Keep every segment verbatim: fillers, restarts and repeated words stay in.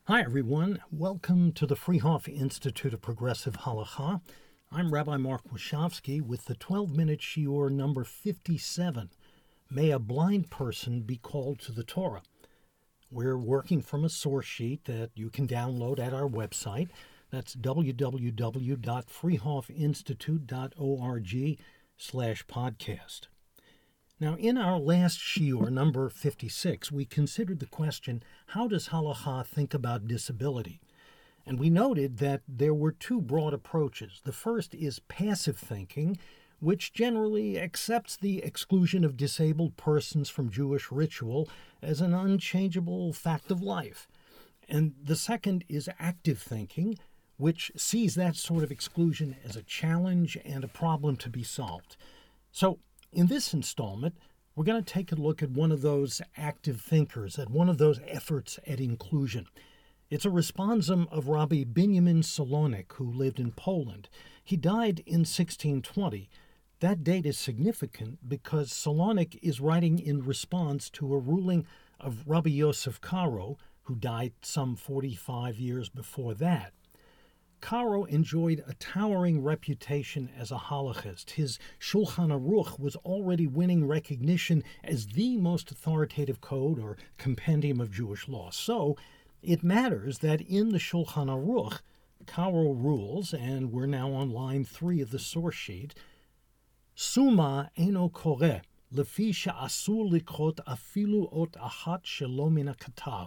Hi, everyone. Welcome to the Freehoff Institute of Progressive Halacha. I'm Rabbi Mark Wachowski with the twelve-minute shiur number fifty-seven, May a Blind Person Be Called to the Torah? We're working from a source sheet that you can download at our website. That's w w w dot freehoffinstitute dot org slash podcast. Now, in our last shiur, number fifty-six, we considered the question, how does halacha think about disability? And we noted that there were two broad approaches. The first is passive thinking, which generally accepts the exclusion of disabled persons from Jewish ritual as an unchangeable fact of life. And the second is active thinking, which sees that sort of exclusion as a challenge and a problem to be solved. So, in this installment, we're going to take a look at one of those active thinkers, at one of those efforts at inclusion. It's a responsum of Rabbi Binyamin Solonik, who lived in Poland. He died in sixteen twenty. That date is significant because Solonik is writing in response to a ruling of Rabbi Yosef Karo, who died some forty-five years before that. Karo enjoyed a towering reputation as a halachist. His Shulchan Aruch was already winning recognition as the most authoritative code or compendium of Jewish law. So it matters that in the Shulchan Aruch, Karo rules, and we're now on line three of the source sheet, Suma eno kore, lefi she'asur likrot afilu ot achat shelo min hakatav.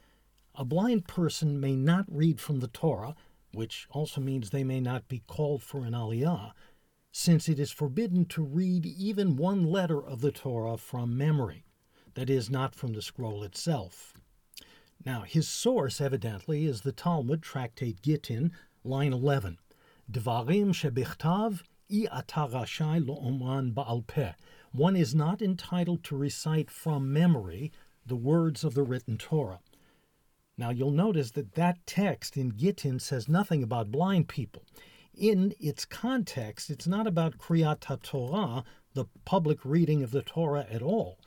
A blind person may not read from the Torah, which also means they may not be called for an aliyah, since it is forbidden to read even one letter of the Torah from memory, that is, not from the scroll itself. Now, his source, evidently, is the Talmud, Tractate Gittin, line eleven. Dvarim shebichtav I ata rashai lo'omran ba'al peh. One is not entitled to recite from memory the words of the written Torah. Now, you'll notice that that text in Gittin says nothing about blind people. In its context, it's not about Kriyat HaTorah, the public reading of the Torah, at all.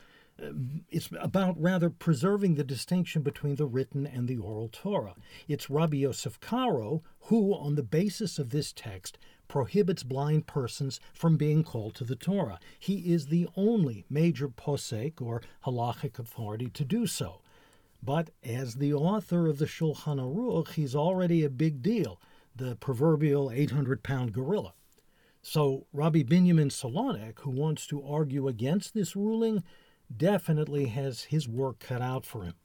It's about rather preserving the distinction between the written and the oral Torah. It's Rabbi Yosef Karo who, on the basis of this text, prohibits blind persons from being called to the Torah. He is the only major posek, or halachic authority, to do so. But as the author of the Shulchan Aruch, he's already a big deal, the proverbial eight hundred pound gorilla. So Rabbi Binyamin Solonik, who wants to argue against this ruling, definitely has his work cut out for him.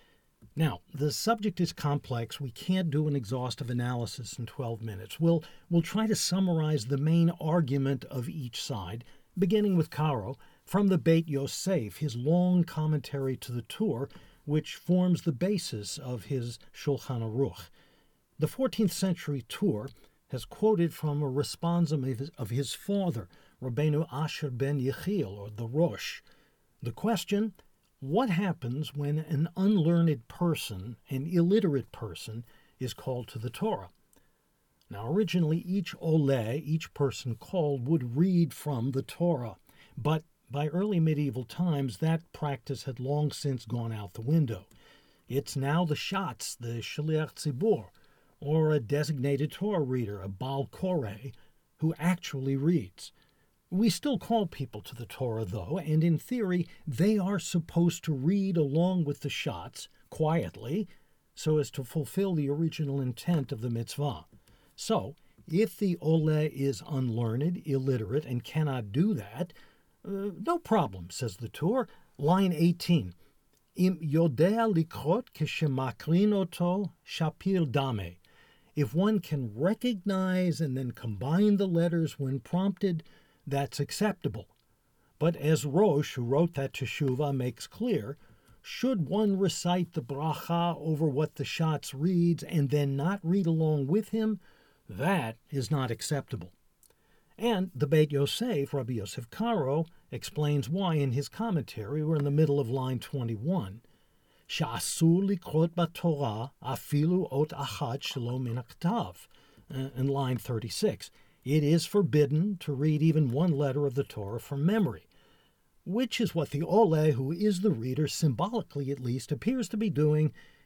Now, the subject is complex. We can't do an exhaustive analysis in twelve minutes. We'll, we'll try to summarize the main argument of each side, beginning with Karo, from the Beit Yosef, his long commentary to the Tur, which forms the basis of his Shulchan Aruch. The fourteenth century Tur has quoted from a responsum of his, of his father, Rabbeinu Asher ben Yechiel, or the Rosh. The question, what happens when an unlearned person, an illiterate person, is called to the Torah? Now, originally, each Oleh, each person called, would read from the Torah, but by early medieval times, that practice had long since gone out the window. It's now the Shatz, the Shaliach Tzibur, or a designated Torah reader, a Baal Koreh, who actually reads. We still call people to the Torah, though, and in theory, they are supposed to read along with the Shatz, quietly, so as to fulfill the original intent of the mitzvah. So, if the Oleh is unlearned, illiterate, and cannot do that, Uh, no problem, says the Tur. Line eighteen. Im yodea likrot keshemakrin oto shapir dame. If one can recognize and then combine the letters when prompted, that's acceptable. But as Rosh, who wrote that Teshuvah, makes clear, should one recite the bracha over what the Shatz reads and then not read along with him, that is not acceptable. And the Beit Yosef, Rabbi Yosef Karo, explains why in his commentary. We're in the middle of line twenty-one. She'asur likrot b'Torah afilu ot achat shelo min haktav. In line thirty-six. It is forbidden to read even one letter of the Torah from memory, which is what the Oleh, who is the reader, symbolically at least, appears to be doing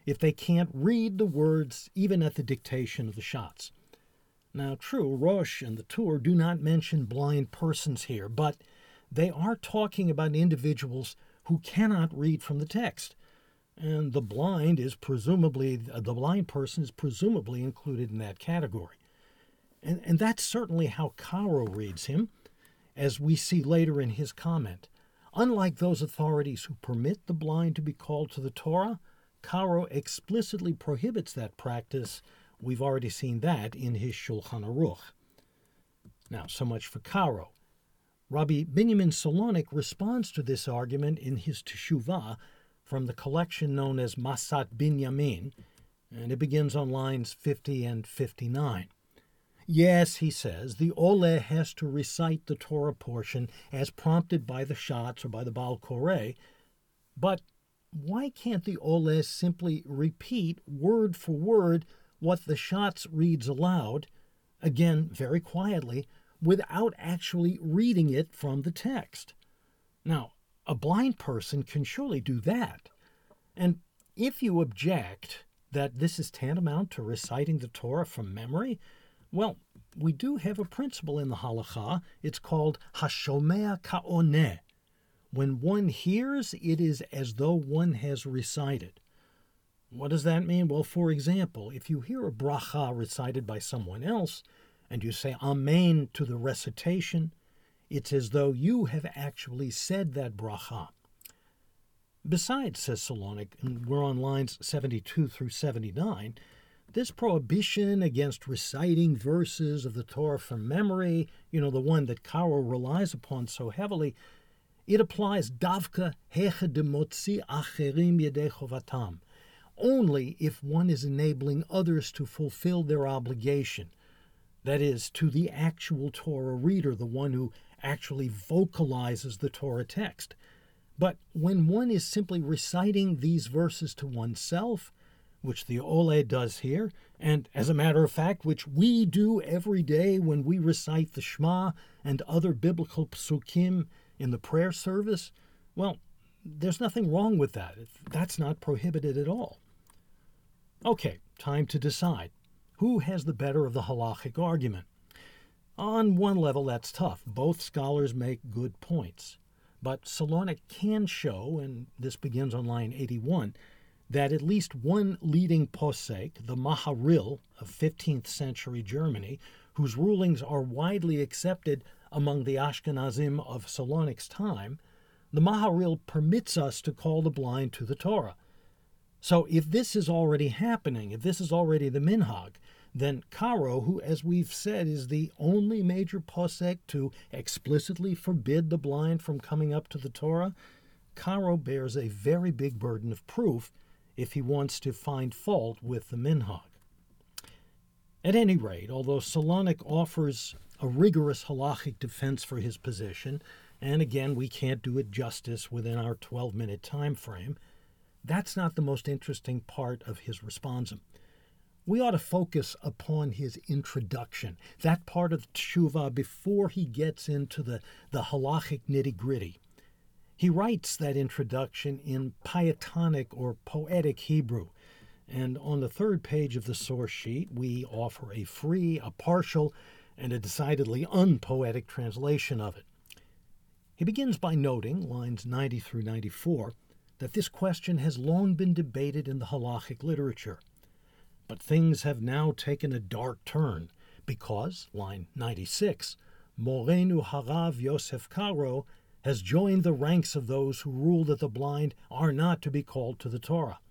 if they can't read the words even at the dictation of the shots. Now, true, Rosh and the Tur do not mention blind persons here, but they are talking about individuals who cannot read from the text. And the blind is presumably, the blind person is presumably included in that category. And, and that's certainly how Caro reads him, as we see later in his comment. Unlike those authorities who permit the blind to be called to the Torah, Caro explicitly prohibits that practice. We've already seen that in his Shulchan Aruch. Now, so much for Caro. Rabbi Binyamin Solonik responds to this argument in his Teshuvah from the collection known as Masat Binyamin, and it begins on lines fifty and fifty-nine. Yes, he says, the Oleh has to recite the Torah portion as prompted by the shots or by the Baal Koreh, but why can't the Oleh simply repeat word for word what the shots reads aloud, again very quietly, without actually reading it from the text? Now, a blind person can surely do that. And if you object that this is tantamount to reciting the Torah from memory, well, we do have a principle in the halakha. It's called hashomea ka'oneh. When one hears, it is as though one has recited. What does that mean? Well, for example, if you hear a bracha recited by someone else, and you say amen to the recitation, it's as though you have actually said that bracha. Besides, says Solonik, and we're on lines seventy-two through seventy-nine, this prohibition against reciting verses of the Torah from memory, you know, the one that Caro relies upon so heavily, it applies davka hecha demotzi acherim yedei chovatam, only if one is enabling others to fulfill their obligation, that is, to the actual Torah reader, the one who actually vocalizes the Torah text. But when one is simply reciting these verses to oneself, which the Oleh does here, and as a matter of fact, which we do every day when we recite the Shema and other biblical psukim in the prayer service, well, there's nothing wrong with that. That's not prohibited at all. Okay, time to decide. Who has the better of the halachic argument? On one level, that's tough. Both scholars make good points. But Solonik can show, and this begins on line eighty-one, that at least one leading posek, the Maharil of fifteenth century Germany, whose rulings are widely accepted among the Ashkenazim of Solonik's time, the Maharil permits us to call the blind to the Torah. So if this is already happening, if this is already the minhag, then Caro, who, as we've said, is the only major posek to explicitly forbid the blind from coming up to the Torah, Caro bears a very big burden of proof if he wants to find fault with the minhag. At any rate, although Solonik offers a rigorous halachic defense for his position, and again, we can't do it justice within our twelve-minute time frame, that's not the most interesting part of his responsum. We ought to focus upon his introduction, that part of the Teshuvah before he gets into the, the halachic nitty-gritty. He writes that introduction in pietonic or poetic Hebrew, and on the third page of the source sheet, we offer a free, a partial, and a decidedly unpoetic translation of it. He begins by noting, lines ninety through ninety-four, that this question has long been debated in the halachic literature. But things have now taken a dark turn because, line ninety-six, Morenu Harav Yosef Caro has joined the ranks of those who rule that the blind are not to be called to the Torah.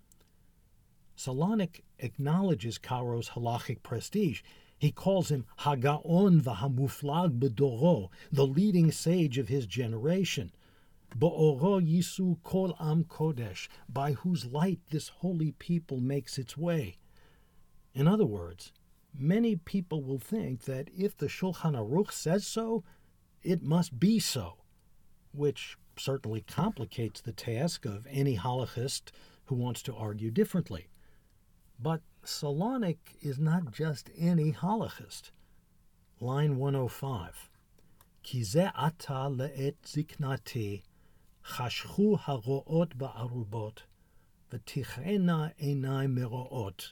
Solonik acknowledges Caro's halachic prestige. He calls him Hagaon v'hamuflag b'doro, the leading sage of his generation. Bo'oro yisu kol am kodesh, by whose light this holy people makes its way. In other words, many people will think that if the Shulchan Aruch says so, it must be so, which certainly complicates the task of any halachist who wants to argue differently. But Solonik is not just any halachist. Line one oh five. Ki ze ata le'et ziknati, chashchu haro'ot ba'arubot, v'tichena einai mero'ot.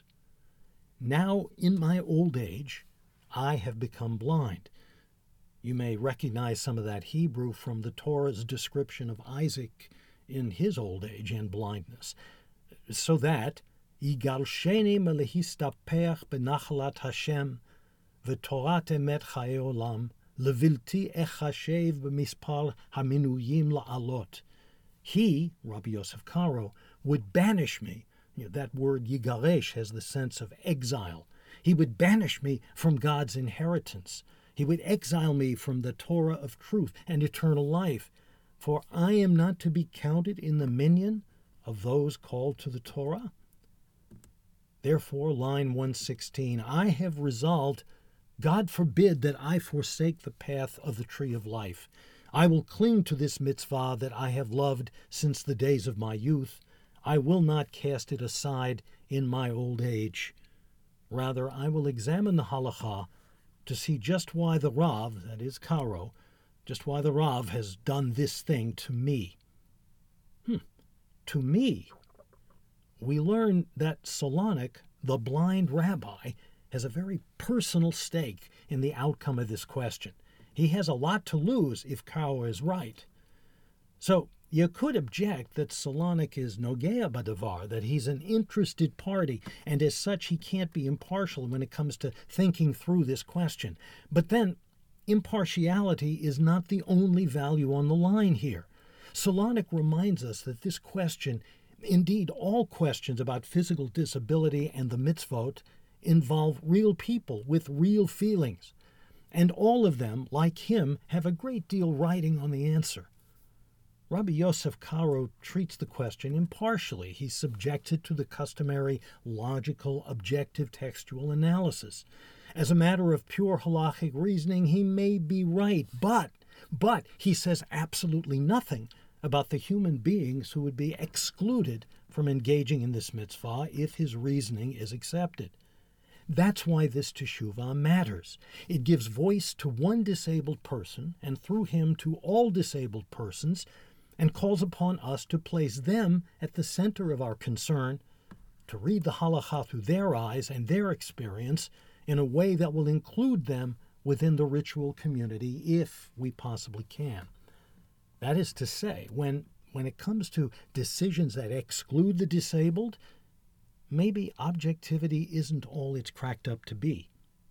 Now, in my old age, I have become blind. You may recognize some of that Hebrew from the Torah's description of Isaac in his old age and blindness. So that, Yigalsheni melehistapeach benachalat Hashem, v'torat emet chayei olam, levilti echashev b'mispar haminuyim la'alot. He, Rabbi Yosef Karo, would banish me. You know, that word yigaresh has the sense of exile. He would banish me from God's inheritance. He would exile me from the Torah of truth and eternal life. For I am not to be counted in the minyan of those called to the Torah. Therefore, line one sixteen, I have resolved, God forbid that I forsake the path of the tree of life. I will cling to this mitzvah that I have loved since the days of my youth. I will not cast it aside in my old age. Rather, I will examine the halakha to see just why the Rav, that is Karo, just why the Rav has done this thing to me. Hmm, to me. We learn that Solonic, the blind rabbi, has a very personal stake in the outcome of this question. He has a lot to lose if Karo is right. So, you could object that Solonic is nogea badavar, that he's an interested party, and as such he can't be impartial when it comes to thinking through this question. But then, impartiality is not the only value on the line here. Solonic reminds us that this question, indeed all questions about physical disability and the mitzvot, involve real people with real feelings. And all of them, like him, have a great deal riding on the answer. Rabbi Yosef Karo treats the question impartially. He subjects it to the customary logical, objective textual analysis. As a matter of pure halachic reasoning, he may be right, but, but he says absolutely nothing about the human beings who would be excluded from engaging in this mitzvah if his reasoning is accepted. That's why this teshuvah matters. It gives voice to one disabled person, and through him to all disabled persons, and calls upon us to place them at the center of our concern, to read the halakha through their eyes and their experience in a way that will include them within the ritual community if we possibly can. That is to say, when, when it comes to decisions that exclude the disabled, maybe objectivity isn't all it's cracked up to be.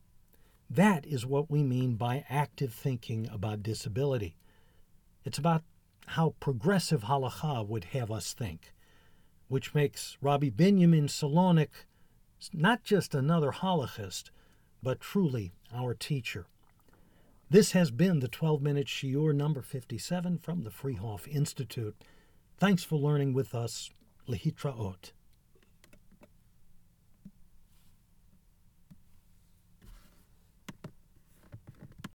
That is what we mean by active thinking about disability. It's about how progressive halakha would have us think, which makes Rabbi Binyamin Solonic not just another halachist, but truly our teacher. This has been the twelve-minute shiur number fifty-seven from the Free Hoff Institute. Thanks for learning with us. Lehitraot.